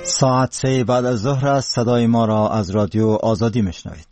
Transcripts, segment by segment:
ساعت 3 بعد از ظهر است. صدای ما را از رادیو آزادی میشنوید.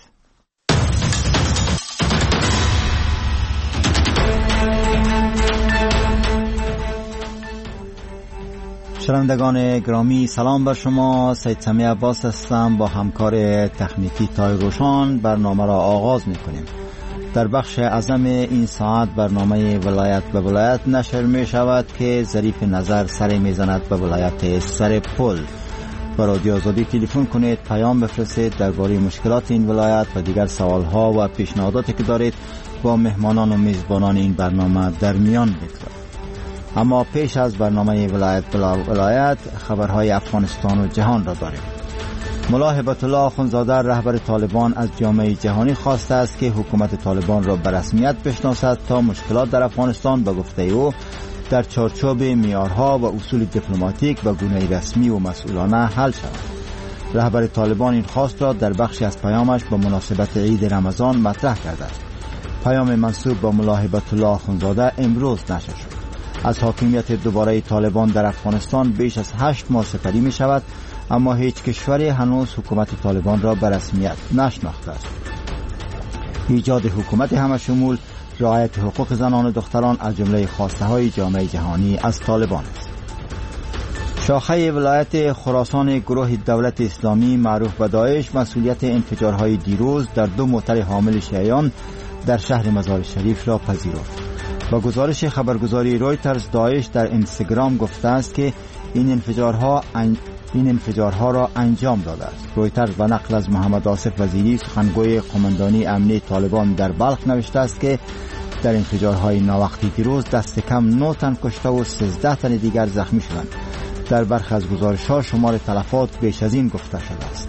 شنوندگان گرامی، سلام بر شما. سید سمی عباس هستم. با همکار تکنیکی تای روشان برنامه را آغاز میکنیم. در بخش اعظم این ساعت برنامه ولایت به ولایت نشر می شود که ظریف نظر سر میزند به ولایت سرپل. با رادیو آزادی تلفن کنید، پیام بفرستید درباره مشکلات این ولایت و دیگر سوالها و پیشنهاداتی که دارید با مهمانان و میزبانان این برنامه در میان بگذارید. اما پیش از برنامه ولایت به ولایت خبرهای افغانستان و جهان را داریم. ملا هبت الله اخوندزاده رهبر طالبان از جامعه جهانی خواسته است که حکومت طالبان را به رسمیت بشناسد تا مشکلات در افغانستان به گفته او در چارچوب معیارها و اصول دیپلماتیک و گونه رسمی و مسئولانه حل شود. رهبر طالبان این خواست را در بخشی از پیامش به مناسبت عید رمضان مطرح کرده است. پیام منسوب به ملا هبت الله اخوندزاده امروز نشر شد. از حاکمیت دوباره طالبان در افغانستان بیش از 8 ماه سپری می شود، اما هیچ کشوری هنوز حکومت طالبان را به رسمیت نشناخته است. ایجاد حکومت همشمول، رعایت حقوق زنان و دختران از جمله خواسته های جامعه جهانی از طالبان است. شاخه ولایت خراسان گروه دولت اسلامی معروف به داعش مسئولیت انفجارهای دیروز در 2 موتر حامل شیعیان در شهر مزار شریف را پذیرفت. با گزارش خبرگزاری رویترز، داعش در اینستاگرام گفته است که این انفجارها را انجام داده است. رویترز با نقل از محمد آصف وزیری سخنگوی قماندانی امنی طالبان در بلخ نوشته است که در انفجارهای ناوقتی دیروز دست کم 9 تن کشته و 13 تن دیگر زخمی شدند. در برخی از گزارش‌ها شمار تلفات بیش از این گفته شده است.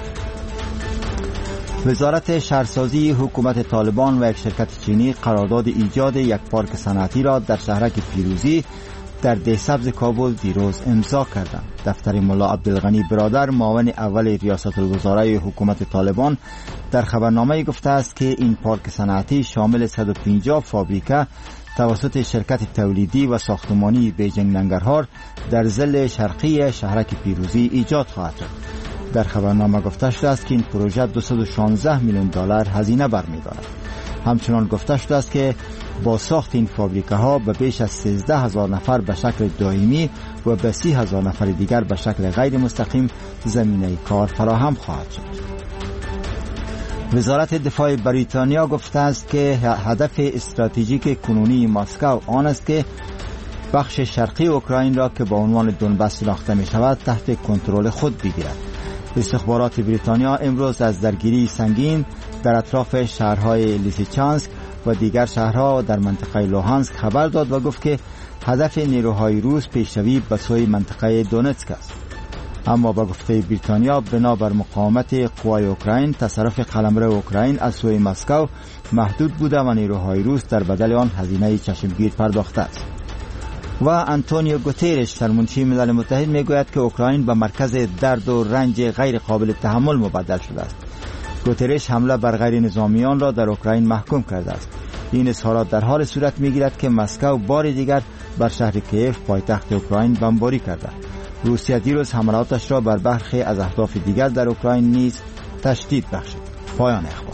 وزارت شهرسازی حکومت طالبان و یک شرکت چینی قرارداد ایجاد یک پارک صنعتی را در شهرک پیروزی در دهسبز کابل دیروز امضا کردند. دفتر ملا عبدالغنی برادر معاون اول ریاست الوزراء حکومت طالبان در خبرنامه گفته است که این پارک صنعتی شامل 150 فابریکه توسط شرکت تولیدی و ساختمانی بیجینگ ننگرهار در ضلع شرقی شهرک پیروزی ایجاد خواهد شد. در خبرنامه گفته شده است که این پروژه 216 میلیون دلار هزینه برمی‌دارد. همچنان گفته شده است که با ساخت این فابریکه ها به بیش از 13,000 نفر به شکل دائمی و به 30,000 نفر دیگر به شکل غیر مستقیم زمینه کار فراهم خواهد شد. وزارت دفاع بریتانیا گفته است که هدف استراتژیک کنونی مسکو آن است که بخش شرقی اوکراین را که با عنوان دونباس شناخته می شود تحت کنترل خود بگیرد. استخبارات بریتانیا امروز از درگیری سنگین در اطراف شهرهای لیسیچانسک و دیگر شهرها در منطقه لوهانسک خبر داد و گفت که هدف نیروهای روس پیشروی به سوی منطقه دونتسک است. اما با گفته بریتانیا بنابر مقاومت قوای اوکراین تصرف قلمرو اوکراین از سوی مسکو محدود بوده و نیروهای روس در بدل آن هزینه چشمگیر پرداخته است. و آنتونیو گوترش سرمنشی ملل متحد میگوید که اوکراین به مرکز درد و رنج غیر قابل تحمل مبدل شده است. گوترش حمله بر غیر نظامیان را در اوکراین محکوم کرده است. این اظهارات در حال صورت میگیرد که مسکو بار دیگر بر شهر کیف پایتخت اوکراین بمباری کرده. روسیه دیروز حملاتش را بر برخی از اهداف دیگر در اوکراین نیز تشدید بخشید. پایان اخبار.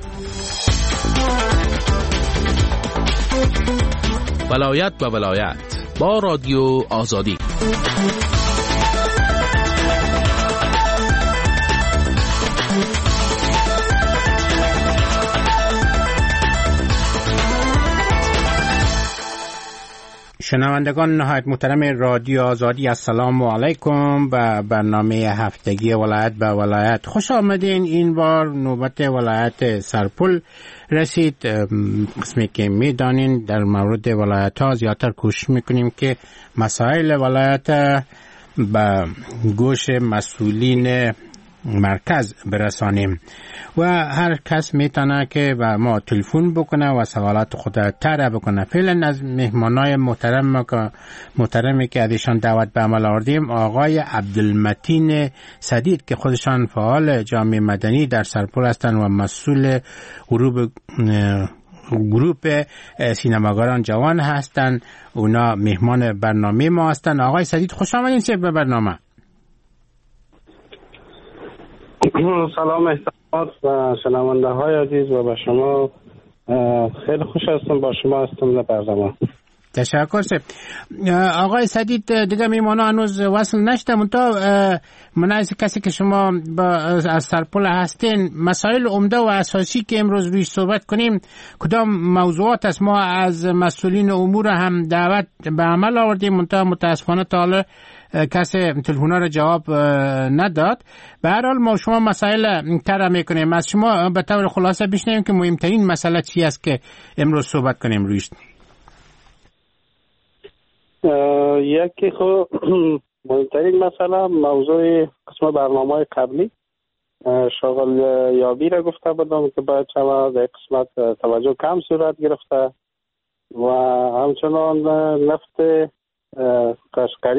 ولایت به ولایت با رادیو آزادی. شنوندگان نهایت محترم رادیو آزادی، السلام علیکم. به برنامه هفتگی ولایت به ولایت خوش آمدین. این بار نوبت ولایت سرپل رسید. قسمی که میدانین در مورد ولایت ها زیادتر کوشش میکنیم که مسائل ولایت به گوش مسئولین مرکز برسانیم و هر کس میتونه که به ما تلفن بکنه و سوالات خود طرح بکنه. فعلا از مهمانای محترمی که ازشان دعوت به عمل آوردیم آقای عبدالمتین سدید که خودشان فعال جامعه مدنی در سرپل هستند و مسئول گروپ سینماگران جوان هستند. اونا مهمان برنامه ما هستند. آقای سدید خوش آمدین به برنامه. سلام احترامات و شنونده های عزیز و به شما. خیلی خوش هستم با شما هستم در برنامه. تشکر سه. آقای سدید دیگه میمانه هنوز وصل نشدم تا من از کسی که شما از سرپل هستین مسائل عمده و اساسی که امروز روی صحبت کنیم کدام موضوعات است؟ ما از مسئولین امور هم دعوت به عمل آوردیم منتها متاسفانه تا حالا کسی تلفن‌ها را جواب نداد. به هر حال ما شما مسائل طرح میکنیم، از شما به طور خلاصه بشنویم که مهمترین مسئله چی است که امروز صحبت کنیم رویش. یکی خب مهمترین مسئله موضوع قسم برنامه قبلی شغل یابی را گفته بودم که باید شما در قسمت توجه کم صورت گرفته و همچنان نفت قشقری